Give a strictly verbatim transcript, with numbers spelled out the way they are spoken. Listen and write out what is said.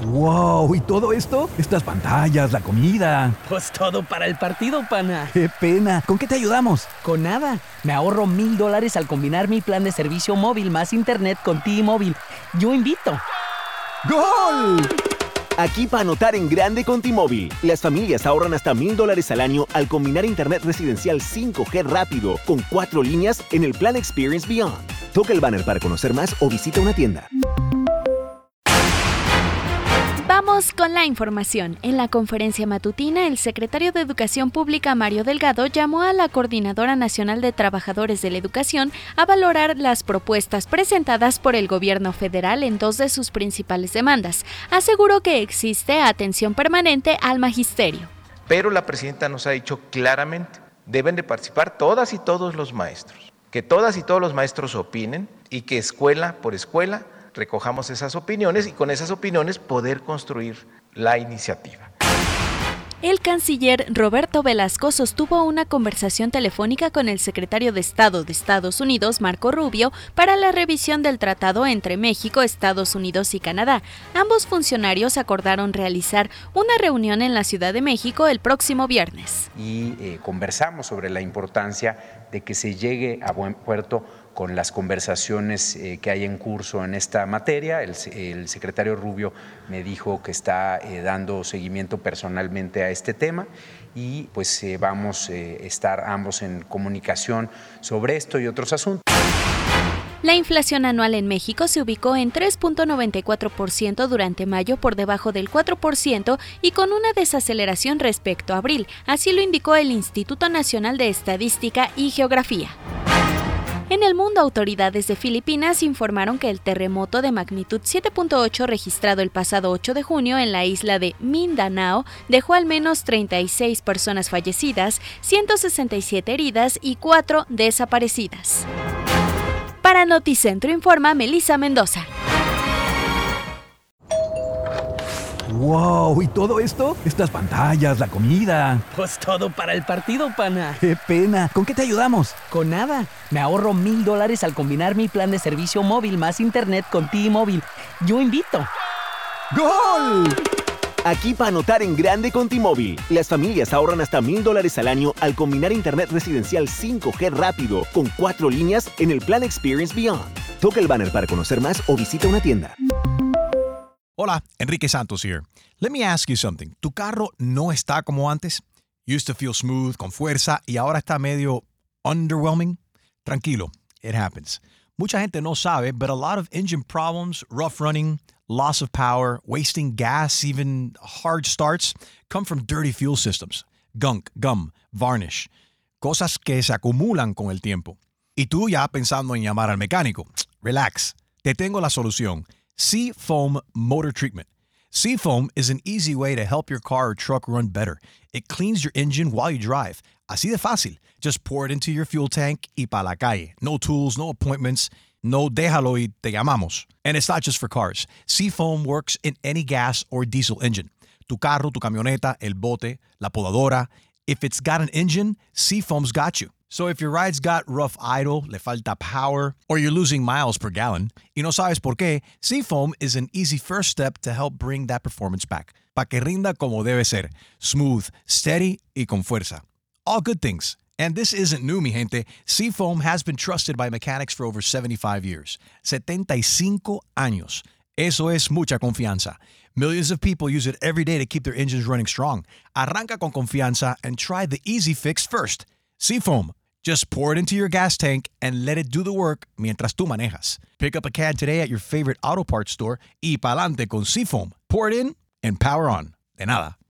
¡Wow! ¿Y todo esto? Estas pantallas, la comida. Pues todo para el partido, pana. ¡Qué pena! ¿Con qué te ayudamos? Con nada. Me ahorro mil dólares al combinar mi plan de servicio móvil más internet con T-Mobile. Yo invito. ¡Gol! Aquí para anotar en grande con T-Mobile. Las familias ahorran hasta mil dólares al año al combinar internet residencial cinco G rápido con cuatro líneas en el plan Experience Beyond. Toca el banner para conocer más o visita una tienda. Vamos con la información. En la conferencia matutina, el secretario de Educación Pública, Mario Delgado, llamó a la Coordinadora Nacional de Trabajadores de la Educación a valorar las propuestas presentadas por el gobierno federal en dos de sus principales demandas. Aseguró que existe atención permanente al magisterio. Pero la presidenta nos ha dicho claramente, deben de participar todas y todos los maestros, que todas y todos los maestros opinen y que escuela por escuela recojamos esas opiniones y con esas opiniones poder construir la iniciativa. El canciller Roberto Velasco sostuvo una conversación telefónica con el secretario de Estado de Estados Unidos, Marco Rubio, para la revisión del tratado entre México, Estados Unidos y Canadá. Ambos funcionarios acordaron realizar una reunión en la Ciudad de México el próximo viernes. Y eh, conversamos sobre la importancia de que se llegue a buen puerto con las conversaciones eh, que hay en curso en esta materia. El, el secretario Rubio me dijo que está eh, dando seguimiento personalmente a este tema y pues eh, vamos a eh, estar ambos en comunicación sobre esto y otros asuntos. La inflación anual en México se ubicó en tres punto noventa y cuatro por ciento durante mayo, por debajo del cuatro por ciento y con una desaceleración respecto a abril. Así lo indicó el Instituto Nacional de Estadística y Geografía. En el mundo, autoridades de Filipinas informaron que el terremoto de magnitud siete punto ocho registrado el pasado ocho de junio en la isla de Mindanao dejó al menos treinta y seis personas fallecidas, ciento sesenta y siete heridas y cuatro desaparecidas. Para Noticentro informa Melissa Mendoza. ¡Wow! ¿Y todo esto? Estas pantallas, la comida. Pues todo para el partido, pana. ¡Qué pena! ¿Con qué te ayudamos? Con nada. Me ahorro mil dólares al combinar mi plan de servicio móvil más internet con T-Mobile. Yo invito. ¡Gol! Aquí para anotar en grande con T-Mobile. Las familias ahorran hasta mil dólares al año al combinar internet residencial cinco G rápido con cuatro líneas en el plan Experience Beyond. Toca el banner para conocer más o visita una tienda. Hola, Enrique Santos here. Let me ask you something. ¿Tu carro no está como antes? Used to feel smooth, con fuerza, y ahora está medio underwhelming? Tranquilo, it happens. Mucha gente no sabe, but a lot of engine problems, rough running, loss of power, wasting gas, even hard starts, come from dirty fuel systems. Gunk, gum, varnish. Cosas que se acumulan con el tiempo. Y tú ya pensando en llamar al mecánico. Relax, te tengo la solución. Seafoam Motor Treatment. Seafoam is an easy way to help your car or truck run better. It cleans your engine while you drive. Así de fácil. Just pour it into your fuel tank y pa la calle. No tools, no appointments. No déjalo y te llamamos. And it's not just for cars. Seafoam works in any gas or diesel engine. Tu carro, tu camioneta, el bote, la podadora. If it's got an engine, Seafoam's got you. So if your ride's got rough idle, le falta power, or you're losing miles per gallon, y no sabes por qué, Seafoam is an easy first step to help bring that performance back. Pa' que rinda como debe ser. Smooth, steady, y con fuerza. All good things. And this isn't new, mi gente. Seafoam has been trusted by mechanics for over seventy-five years. setenta y cinco años. Eso es mucha confianza. Millions of people use it every day to keep their engines running strong. Arranca con confianza and try the easy fix first. Seafoam. Just pour it into your gas tank and let it do the work mientras tú manejas. Pick up a can today at your favorite auto parts store y pa'lante con Seafoam. Pour it in and power on. De nada.